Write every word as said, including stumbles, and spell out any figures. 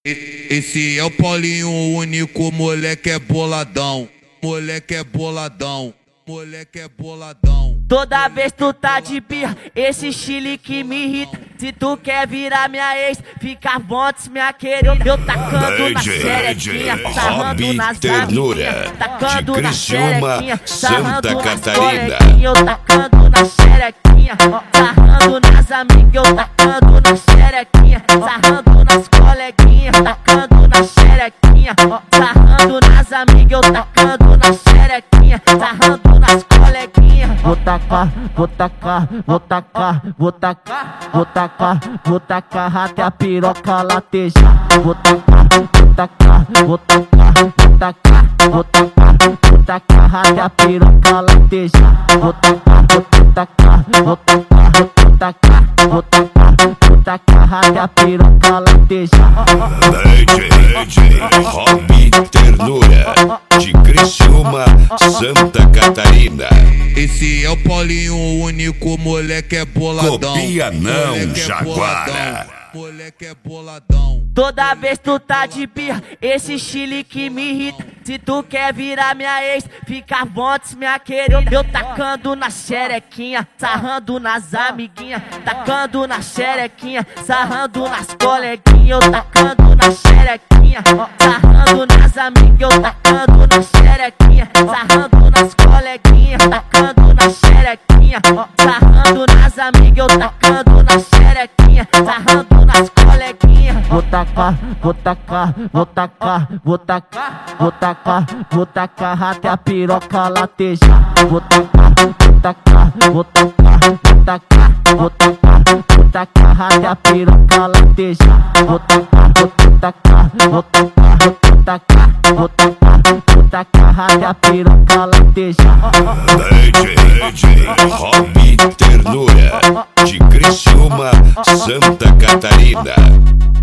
E- Esse é o Paulinho, o único moleque é boladão. Moleque é boladão. Moleque é boladão. Toda vez tu tá de birra, esse estilo que me irrita. Se tu quer virar minha ex, fica à vontade, minha querida. Eu tacando na xerequinha, sarrando nas amiguinhas. Tacando na xerequinha, sarrando nas coleguinhas. Eu tacando na xerequinha, sarrando nas amigas. Eu tacando na xerequinha, sarrando nas coleguinhas. Tacando na xerequinha, sarrando nas amigas. Eu tacando na xerequinha, sarrando nas coleguinhas. Vou tacar, vou tacar, vou tacar, vou tacar, vou tacar, vou tacar até a piroca latejar. Vou tacar, vou tacar, vou tacar, vou tacar, vou tacar, vou tacar até a piroca latejar. Vou tacar, vou tacar, vou tacar, vou tacar, vou tacar, vou tacar até a piroca latejar. D J, D J Rob Ternura, de Criciúma, Santa Catarina. Esse é o Paulinho, o único moleque é boladão. Copia não, Moleque é Jaguara. boladão. Moleque é boladão. Toda vez tu tá de birra, esse estilo que me irrita. Se tu quer virar minha ex, fica à vontade, minha querida. Eu tacando na xerequinha, sarrando nas amiguinhas. Tacando na xerequinha, sarrando nas coleguinhas. Eu tacando na xerequinha, sarrando nas amigas. Eu tacando na xerequinha, sarrando nas coleguinhas. Tacando na xerequinha, sarrando nas amigas. Eu tacando na xerequinha, sarrando nas coleguinhas. Vou tacar, vou tacar, vou tacar, vou tacar, vou tacar, vou tacar até a piroca latejar. Vou tacar, vou tacar, vou tacar, vou tacar, vou tacar, vou tacar até a piroca latejar. Vou tacar, vou tacar, vou tacar, vou tacar, vou tacar, vou tacar até a piroca latejar. D J, D J Rob Ternura, de Criciúma, Santa Catarina.